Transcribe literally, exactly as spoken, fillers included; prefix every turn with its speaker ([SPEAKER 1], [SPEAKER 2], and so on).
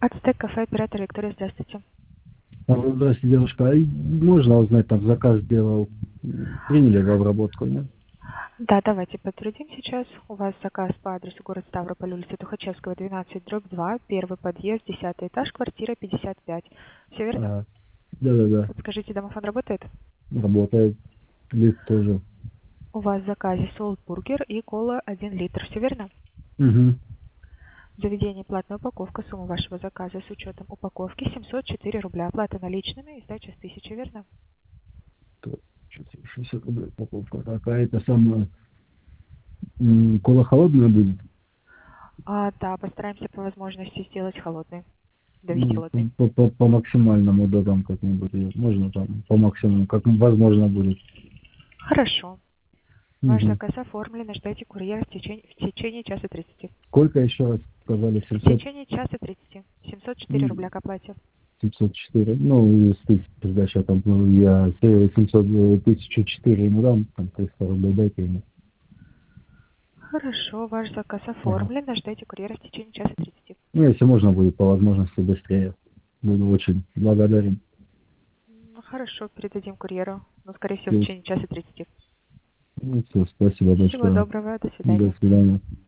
[SPEAKER 1] Ацтек кафе, оператор Виктория, здравствуйте.
[SPEAKER 2] А, Здравствуйте, девушка. А можно узнать, там заказ сделал, м, приняли в обработку, нет?
[SPEAKER 1] Да, давайте подтвердим сейчас. У вас заказ по адресу город Ставрополь, улица Тухачевского, двенадцать, дробь два, первый подъезд, десятый этаж, квартира пятьдесят пять. Все верно?
[SPEAKER 2] А, да-да-да,
[SPEAKER 1] Подскажите, домофон работает?
[SPEAKER 2] работает. Лист тоже.
[SPEAKER 1] У вас в заказе солт-бургер и кола один литр. Все верно?
[SPEAKER 2] Угу.
[SPEAKER 1] Заведение платная упаковка, сумма вашего заказа с учетом упаковки семьсот четыре рубля. Оплата наличными и сдача с тысячи, верно?
[SPEAKER 2] шестьдесят рублей упаковка. Так, а это самое, м, кола холодная будет?
[SPEAKER 1] А, да, постараемся по возможности сделать холодный. Довести
[SPEAKER 2] Ну,
[SPEAKER 1] холодный.
[SPEAKER 2] по, по, по максимальному, да, там как-нибудь. её можно там по максимуму, как возможно будет.
[SPEAKER 1] Хорошо. Ваш
[SPEAKER 2] Угу.
[SPEAKER 1] заказ оформлен, ждайте курьера в течение, в течение часа тридцати.
[SPEAKER 2] Сколько еще раз сказали?
[SPEAKER 1] В
[SPEAKER 2] семьсот?
[SPEAKER 1] течение часа тридцати. семьсот четыре
[SPEAKER 2] М,
[SPEAKER 1] рубля к оплате.
[SPEAKER 2] семьсот четыре. Ну, и с тысячи сдача там, ну, я семьсот, э, тысячу четыре ему дам, там триста рублей дайте ему.
[SPEAKER 1] Хорошо, ваш заказ
[SPEAKER 2] Ага.
[SPEAKER 1] оформлен, ждайте курьера в течение часа тридцати.
[SPEAKER 2] Ну, если можно будет по возможности быстрее. Буду очень благодарен.
[SPEAKER 1] М, Хорошо, передадим курьеру, но скорее всего в
[SPEAKER 2] Всё.
[SPEAKER 1] течение часа тридцати.
[SPEAKER 2] Ну, все, спасибо
[SPEAKER 1] Всего
[SPEAKER 2] большое.
[SPEAKER 1] доброго, до
[SPEAKER 2] До
[SPEAKER 1] свидания.
[SPEAKER 2] свидания.